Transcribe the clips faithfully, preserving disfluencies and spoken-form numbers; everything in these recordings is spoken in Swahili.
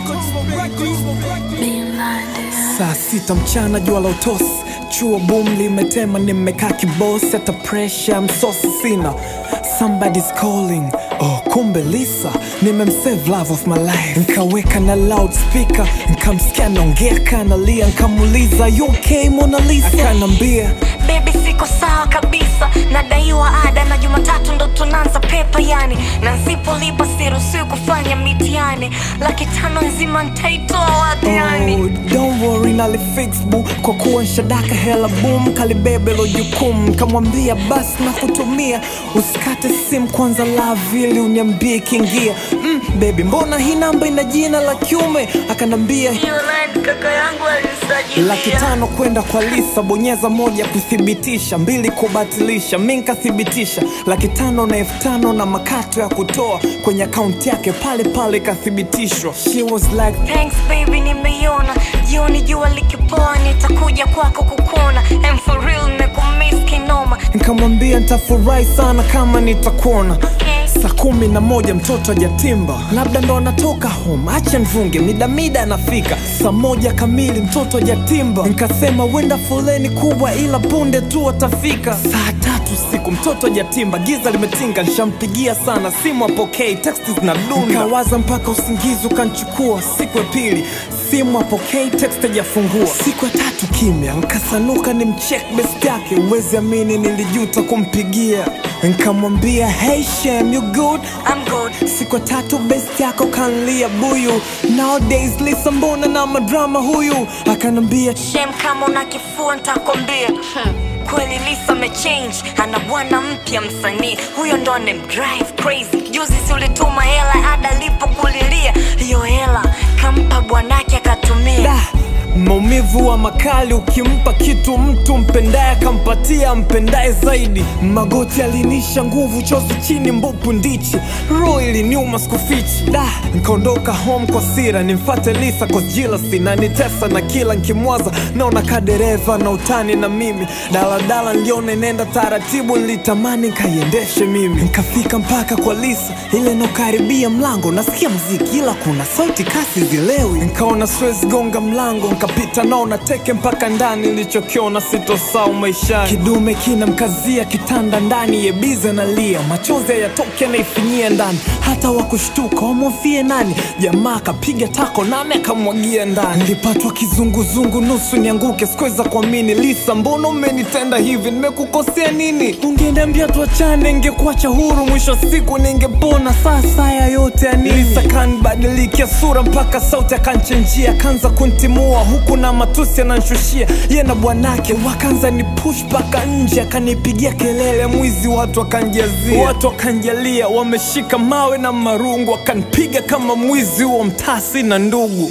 Saa sita mchana jua la utosi, chuo boom limetema, nimekaa kibosi, hata pressure msosi sina. Somebody's calling, oh kumbe Lisa, nimemsave love of my life. Nkaweka na loudspeaker, nkamsikia naongea kanalia, nkamuliza you okay Mona Lisa? Akanambia baby siko sawa kabisa, nadaiwa ada na Jumatatu ndo tunaanza pepa yani, na nsipolipa siruhusiwi kufanya mitihani, laki tano nzima nitaitoa wapi yani? Oh, don't worry nalifix boo, kwa kuwa nshadaka hela boom, kalibebe lo jukumu. Kamwambia basi na kutumia, usikate simu kwanza love ili uniambie kingia. Mm, baby mbona hii namba ina jina la kiume? Akanambia hiyo line kaka yangu alisajili. Laki tano kwenda kwa Lisa, bonyeza moja kuthibitisha, mbili kubatilisha, mimi nikathibitisha. Laki tano na elfu tano na makato ya kutoa kwenye account yake pale pale kathibitishwa. She was like thanks baby nimeiona, jioni jua likipoa nitakuja kwako kukuona, I'm for real nimekumiss kinoma. Nikamwambia nitafurahi sana kama nitakuona. Saa kumi na moja mtoto hajatimba, labda ndo anatoka home, acha nvunge mida mida anafika. Saa moja kamili mtoto hajatimba, nikasema wenda foleni kubwa ila punde tu atafika. Saa tatu siku mtoto hajatimba, giza limetinga, nishampigia sana simu apokei, text zinadunda. Nikawaza mpaka usingizi ukanchukua. Siku ya pili simu apokei, text hajafungua. Siku ya tatu kimya, nikasanuka ni mcheck best yake, uwezi amini nilijuta kumpigia. Nikamwambia hey Shem you good? I'm good. Siku ya tatu best yako kanlia buyu, nowadays Lisa mbona na madrama huyu? Akanambia Shem kama una kifua nitakwambia. hmm. Kweli Lisa amechange, ana bwana mpya msanii, huyo ndo anemdrive crazy. Juzi si ulituma hela ada lipo kulilia, hiyo hela kampa bwanake akatumia. da, maumivu wa makali, ukimpa kitu mtu mpendaye kampatia mpendaye zaidi. Magoti alinisha nguvu, chozi chini mbupu ndichi, roho iliniuma sikufichi. Da, nikaondoka home kwa sira, nimfate Lisa kwa jealousy na nitesa na kila nkimwaza naona kadereva na utani na mimi. Daladala niliona nenda taratibu, nilitamani nkaiendeshe mimi. Nikafika mpaka kwa Lisa, ile nokaribia mlango nasikia mziki ila kuna sauti kasi zilewi. Nikaona siwezi gonga mlango, kapita naona teke mpaka ndani, nilichokiona sitosahau maishani. Kidume kina mkazia kitanda ndani, yebize na lia, machozi yatoke na ifinyia ndani. Hata wakushtuka wamofie nani, jamaa kapiga tako nane akamwagia ndani. Nilipatwa kizunguzungu nusu nianguke, sikuweza kuamini. Lisa mbona umenitenda hivi, nimekukosea nini? Ungeniambia tuachane ningekuacha huru, mwisho siku ningepona. Sasa ya yote ya nini? Lisa kanibadilikia sura mpaka sauti akanchenjia, kanza kuntimua huku na matusi ananshushia. Ye na bwanake wakanza ni push paka nje, akanipigia kelele mwizi, watu wakanjazia, watu wakanjalia, wameshika mawe na marungu, wakanipiga kama mwizi wa mtasi na ndugu.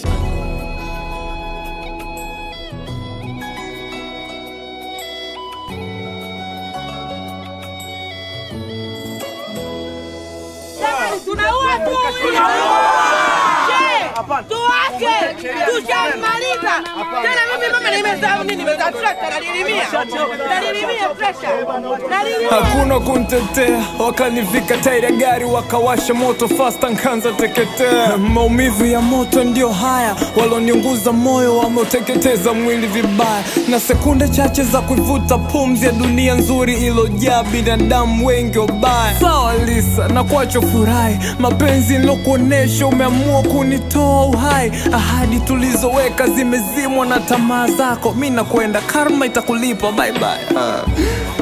Tunaua tu! Tuache! Tushamaliza! Tena mimi mama nimezaa nini? Nimezaa trekta nalilimia. Nalilimia trekta. Hakuna kuntetea, wakanivika tairi ya gari, wakawasha moto fast nkanza teketea. Maumivu ya moto ndio haya, waloniunguza moyo wameuteketeza mwili vibaya. Na sekunde chache za kuivuta pumzi ya dunia nzuri ilojaa binadamu wengi wabaya. Sawa Lisa, na kuacho furahi, mapenzi nilokuonesha umeamua kunitoa uhai. Ahadi tulizoweka zimezimwa na tamaa zako, mimi nakwenda, karma itakulipa, bye bye. uh.